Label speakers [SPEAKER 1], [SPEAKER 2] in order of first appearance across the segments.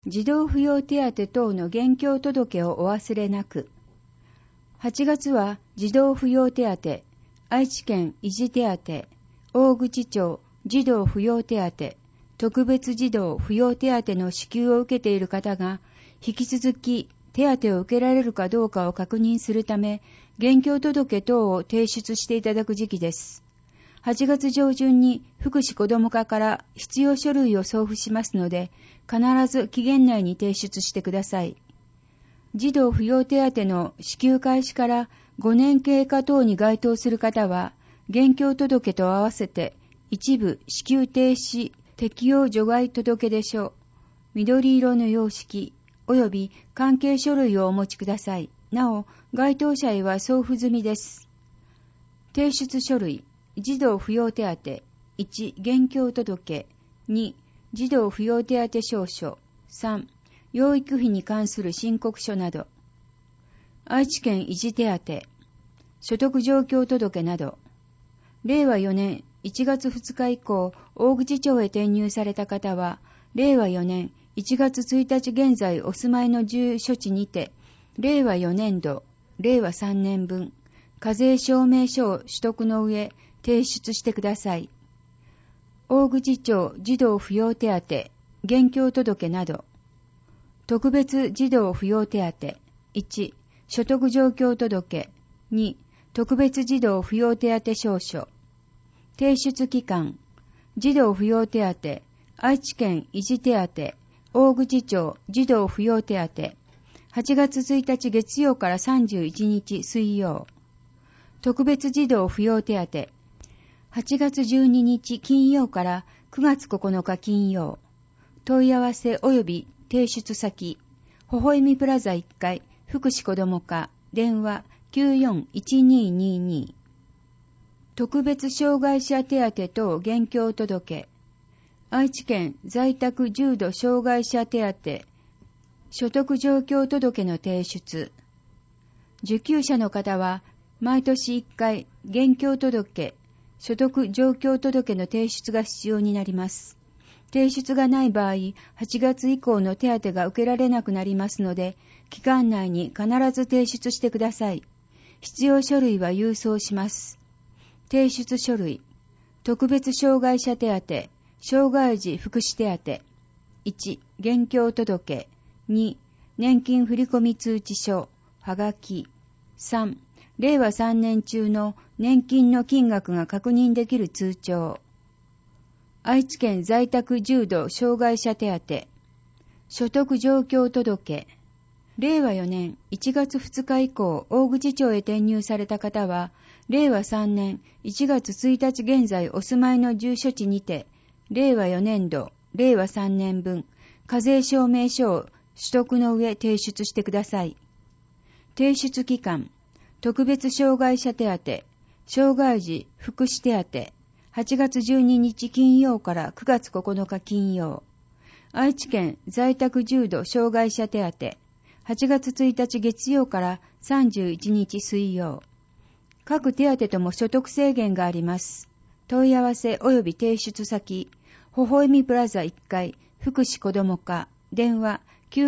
[SPEAKER 1] 児童扶養手当等の現況届をお忘れなく。8月は児童扶養手当、愛知県維持手当、大口町児童扶養手当、特別児童扶養手当の支給を受けている方が、引き続き手当を受けられるかどうかを確認するため、現況届等を提出していただく時期です。8月上旬に福祉子ども課から必要書類を送付しますので、必ず期限内に提出してください。児童扶養手当の支給開始から5年経過等に該当する方は、現況届と合わせて一部支給停止適用除外届出書、緑色の様式及び関係書類をお持ちください。なお、該当者へは送付済みです。提出書類、児童扶養手当、1、現況届、2、児童扶養手当証書、3、養育費に関する申告書など、愛知県維持手当、所得状況届など、令和4年1月2日以降、大口町へ転入された方は、令和4年1月1日現在お住まいの住所地にて、令和4年度、令和3年分、課税証明書を取得の上、提出してください。大口町児童扶養手当、現況届など、特別児童扶養手当、1、所得状況届、2、特別児童扶養手当証書、提出期間、児童扶養手当、愛知県維持手当、大口町児童扶養手当、8月1日月曜から31日水曜、特別児童扶養手当、8月12日金曜から9月9日金曜、問い合わせ及び提出先、微笑みプラザ1階、福祉子ども課、電話 941222。特別障害者手当等現況届、愛知県在宅重度障害者手当、所得状況届の提出。受給者の方は、毎年1回、現況届、所得状況届の提出が必要になります。提出がない場合、8月以降の手当が受けられなくなりますので、期間内に必ず提出してください。必要書類は郵送します。提出書類、特別障害者手当、障害児福祉手当、1、現況届、2、年金振込通知書、はがき、3、令和3年中の年金の金額が確認できる通帳、愛知県在宅重度障害者手当、所得状況届、令和4年1月2日以降、大口町へ転入された方は、令和3年1月1日現在お住まいの住所地にて、令和4年度、令和3年分、課税証明書を取得の上提出してください。提出期間、特別障害者手当、障害児福祉手当、8月12日金曜から9月9日金曜、愛知県在宅重度障害者手当、8月1日月曜から31日水曜。各手当とも所得制限があります。問い合わせ及び提出先、微笑みプラザ1階、福祉子ども課、電話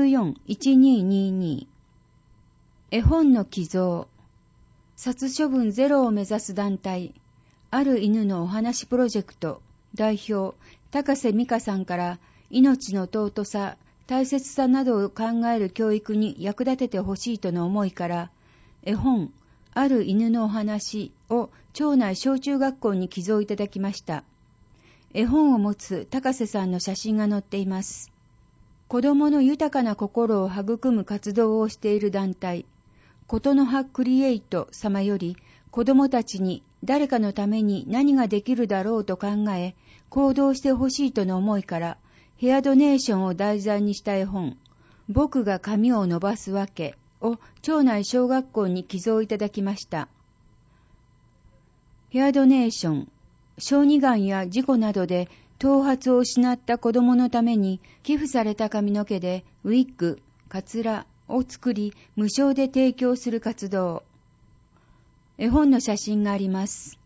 [SPEAKER 1] 941222。絵本の寄贈。殺処分ゼロを目指す団体、ある犬のお話プロジェクト代表、高瀬美香さんから命の尊さ、大切さなどを考える教育に役立ててほしいとの思いから、絵本、ある犬のお話を町内小中学校に寄贈いただきました。絵本を持つ高瀬さんの写真が載っています。子どもの豊かな心を育む活動をしている団体、ことの葉クリエイト様より、子どもたちに誰かのために何ができるだろうと考え、行動してほしいとの思いから、ヘアドネーションを題材にした絵本、僕が髪を伸ばすわけを町内小学校に寄贈いただきました。ヘアドネーション、小児がんや事故などで頭髪を失った子どものために寄付された髪の毛でウィッグ、カツラを作り無償で提供する活動。絵本の写真があります。